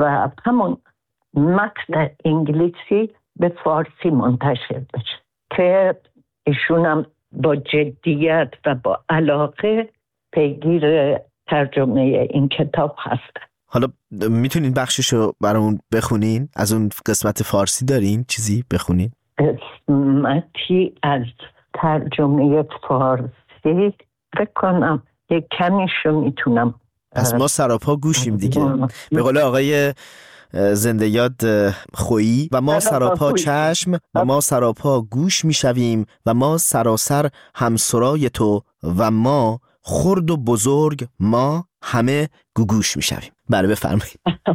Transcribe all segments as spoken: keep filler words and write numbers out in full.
و همون متن انگلیسی به فارسی منتشر بشه که ایشونم با جدیت و با علاقه پیگیر ترجمه این کتاب هستن. حالا میتونین بخششو برامون بخونین؟ از اون قسمت فارسی دارین چیزی بخونین؟ قسمتی از ترجمه فارسی بکنم یک کمیشو میتونم. پس ما سراپا گوشیم دیگه، به قول آقای زنده یاد خویی، و ما سراپا چشم و ما سراپا گوش میشویم و ما سراسر همسرای تو و ما خرد و بزرگ ما همه گوگوش میشویم. بله بفرمایید.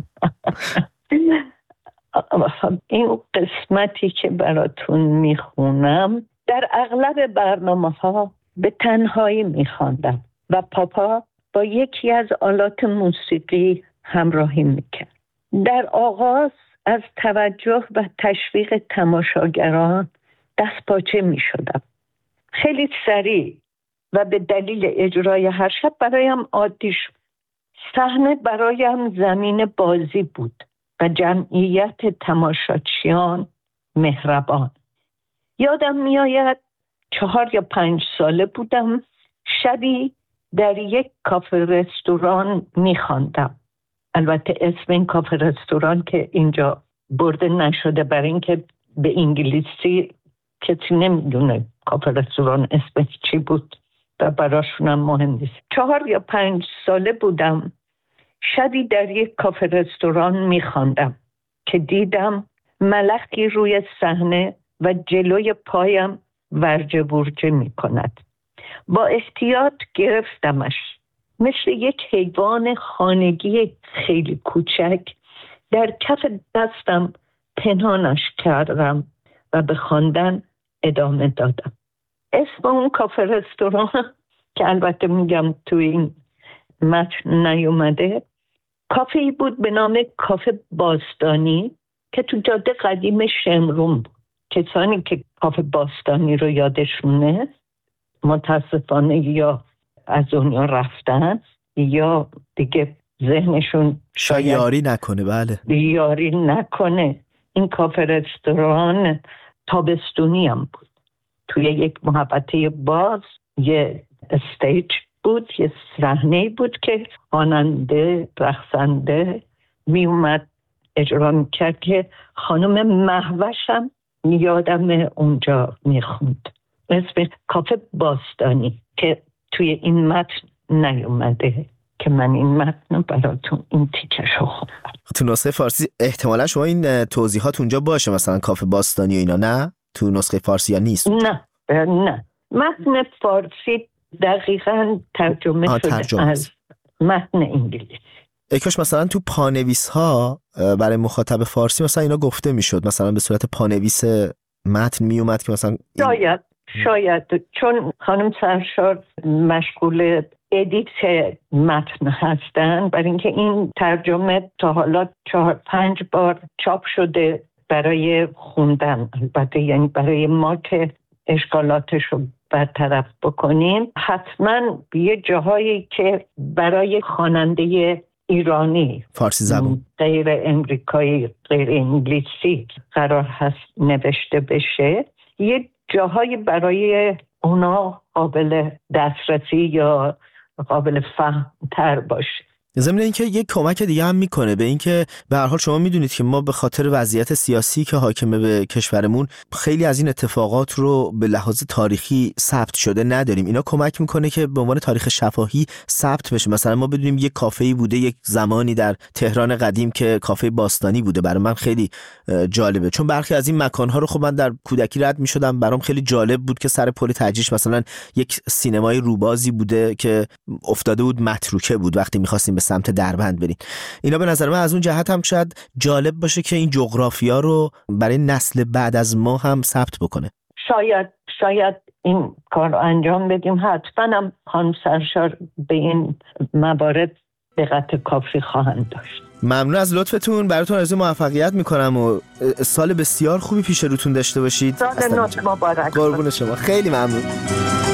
این قسمتی که براتون میخونم در اغلب برنامه ها به تنهایی میخواندم و پاپا با یکی از آلات موسیقی همراهی میکرد. در آغاز از توجه و تشویق تماشاگران دست پاچه میشدم. خیلی سریع و به دلیل اجرای هر شب برایم عادی شد. صحنه برایم زمین بازی بود و جمعیت تماشاچیان مهربان. یادم میآید چهار یا پنج ساله بودم، شبی در یک کافه رستوران میخواندم. البته اسم این کافه رستوران که اینجا برده نشده برای اینکه به انگلیسی کسی نمیدونه کافه رستوران اسمش چی بود و براشونم مهم نیست. چهار یا پنج ساله بودم، شبی در یک کافه رستوران میخواندم که دیدم ملخی روی صحنه و جلوی پایم ورجه برجه میکند. با احتیاط گرفتمش. مثل یک حیوان خانگی خیلی کوچک در کف دستم پنهانش کردم و به خواندن ادامه دادم. اسم اون کافه رستوران که البته میگم تو این متن نیومده، کافه‌ای بود به نام کافه باستانی که تو جاده قدیم شمرون بود. کسانی که کافه باستانی رو یادشونه متاسفانه یا از دنیا رفتن یا دیگه ذهنشون شاید یاری نکنه. بله یاری نکنه. این کافه رستوران تابستونی هم بود. توی یک محوطه باز یه استیج بود، یه صحنه بود که خواننده رقصنده می اومد اجرا میکرد که خانم مهوشم یادم اونجا میخوند. اسم کافه باستانی که توی این متن نیومده که من این متن براتون این تیکشو خوندم. تو نسخه فارسی احتمالا شما این توضیحات اونجا باشه، مثلا کافه باستانی و اینا، نه؟ تو نسخه فارسی یا نیست؟ نه نه، متن فارسی دقیقاً ترجمه شده ترجمه. از متن انگلیسی. اکاش مثلا تو پانویس ها برای مخاطب فارسی مثلا اینا گفته میشد، مثلا به صورت پانویس متن می اومد که مثلا این... شاید شاید چون خانم سرشار مشغول ادیت متن هستن، برای اینکه این ترجمه تا حالا چهار پنج بار چاپ شده برای خوندن، البته یعنی برای ما که اشکالاتش رو برطرف بکنیم، حتما یه جاهایی که برای خواننده ایرانی فارسی زبان غیر امریکایی غیر انگلیسی قرار هست نوشته بشه، یه جاهایی برای اونا قابل دسترسی یا قابل فهم تر باشه. ضمن اینکه یک کمک دیگه هم میکنه به اینکه به هر حال شما میدونید که ما به خاطر وضعیت سیاسی که حاکمه به کشورمون خیلی از این اتفاقات رو به لحاظ تاریخی ثبت شده نداریم. اینا کمک میکنه که به عنوان تاریخ شفاهی ثبت بشه. مثلا ما بدونیم یک کافه‌ای بوده یک زمانی در تهران قدیم که کافه باستانی بوده. برای من خیلی جالبه چون برخی از این مکان‌ها رو خب من در کودکی رد میشدم، برام خیلی جالب بود که سر پل تجریش مثلا یک سینمای روبازی بوده که افتاده بود متروکه بود وقتی می‌خواستیم به سمت دربند بریم. اینا به نظر من از اون جهت هم شاید جالب باشه که این جغرافیا رو برای نسل بعد از ما هم ثبت بکنه. شاید شاید این کار رو انجام بدیم. حتما هم خانم سرشار به این موارد دقت کافی خواهند داشت. ممنون از لطفتون، براتون آرزوی موفقیت میکنم و سال بسیار خوبی پیش روتون داشته باشید. سال نو مبارک. قربون شما، خیلی ممنون.